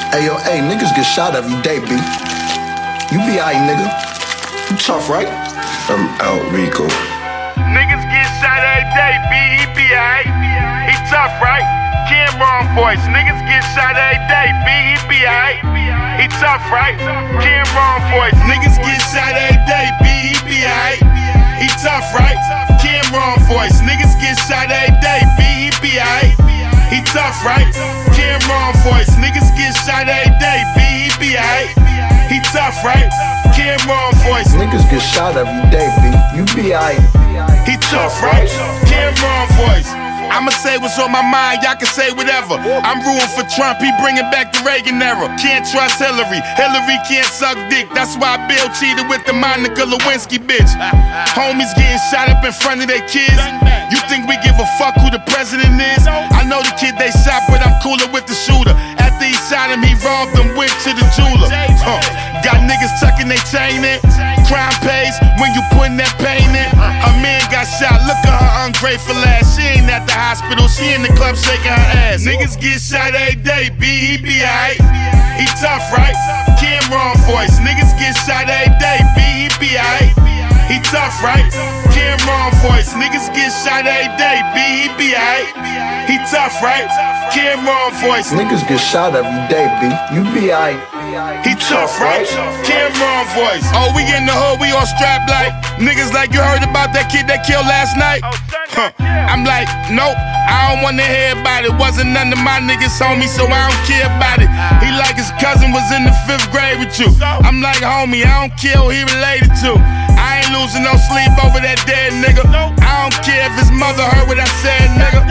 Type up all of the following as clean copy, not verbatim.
Hey yo, hey, niggas get shot every day, B. You be aight, nigga. You tough, right? I'm out, Rico. Niggas get shot every day, B. He be aight. He tough, right? Cameron voice. Niggas get shot every day, B. He be aight. He tough, right? Cameron voice. Niggas get shot every day, B. He be aight. He tough, right? Cameron voice. Niggas get shot every day, B. He be aight. He tough, right? Cameron voice. Niggas get shot every day, B. He be aight. He tough, right? Cameron voice. Niggas get shot every day, B. You be aight. He tough, right? Cameron voice. I'ma say what's on my mind, y'all can say whatever. I'm rooting for Trump, he bringing back the Reagan era. Can't trust Hillary, Hillary can't suck dick. That's why Bill cheated with the Monica Lewinsky bitch. Homies getting shot up in front of their kids. You think we give a fuck who the president is? I know the kid they shot, but I'm cooler with the shooter. After he shot him, he robbed him, went to the jeweler. Got niggas tucking they chain in. Crime pays when you putting that pain in. Her man got shot, look at her ungrateful ass. She ain't at the hospital, she in the club shaking her ass. Niggas get shot every day, B. He be aight. He tough, right? Cameron voice. Niggas get shot every day, B. He be aight. He tough, right? Cameron voice. Niggas get shot every day, B. He be aight. He tough, right? Cameron voice. Niggas get shot every day, B. You be aight. He tough, right? Cameron voice. Oh, we in the hood, we all strapped like niggas like you heard about that kid that killed last night? I'm like, nope, I don't wanna hear about it. Wasn't none of my niggas homie, so I don't care about it. He like his cousin was in the 5th grade with you. I'm like, homie, I don't care who he related to. I ain't losing no sleep over that dead nigga. I don't care if his mother heard what I said, nigga.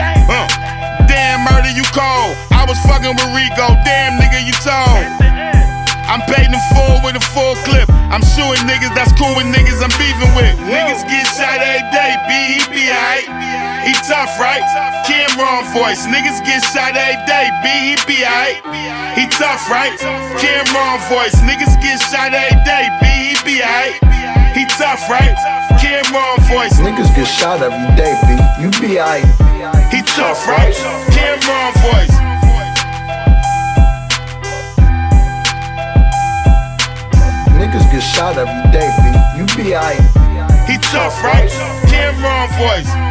Damn, murder, you cold. I was fucking with Rico, damn nigga, you told. I'm paid in full with a full clip. I'm shooting niggas that's cool with niggas I'm beefing with. Niggas get shot every day, B. He be aight. He tough, right? Cameron voice. Niggas get shot every day, B. He be aight. He tough, right? Cameron voice. Niggas get shot every day, B. He be aight. He tough, right? Cameron voice. Niggas get shot every day, B. You be aight. He tough, right? Cameron voice. Niggas get shot every day, B. You be aight. He tough, right? Cameron voice.